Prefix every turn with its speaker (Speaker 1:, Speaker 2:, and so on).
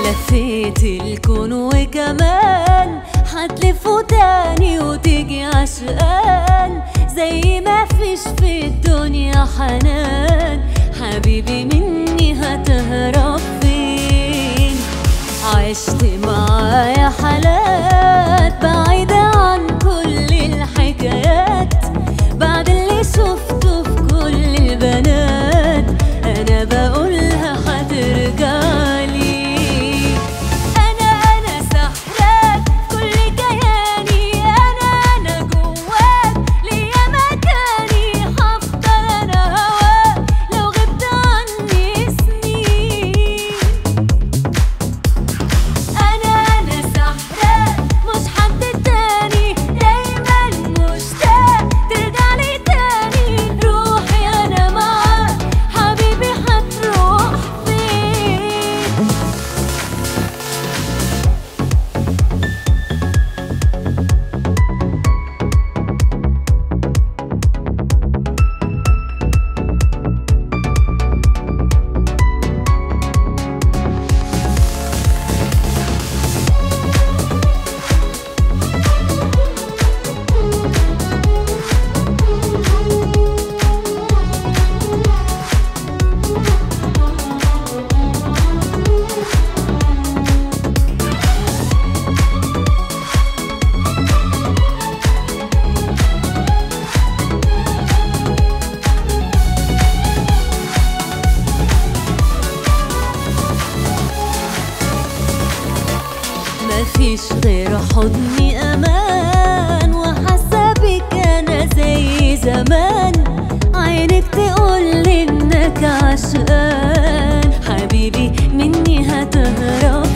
Speaker 1: لفيت الكون وكمان هتلفه تاني وتيجي عشقان زي ما فيش في الدنيا حنان. حبيبي مني هتهرب فين؟ عشت معايا حالات بعيدة عن كل الحكايات، بعد اللي شفته في كل البنات أنا بقولها هترجعلي. أنا سحراك كل كياني، أنا جواك ليا مكاني، هفضل أنا هواك لو غبت عني سنين. أنا سحراك مش حد تاني، دايما مشتاق ترجعلي تاني. روحي أنا معاك حبيبي هتروح فين؟ مفيش غير حضني امان، وحاسه بيك انا زي زمان. عينك تقولي انك عشقان، حبيبي مني هتهرب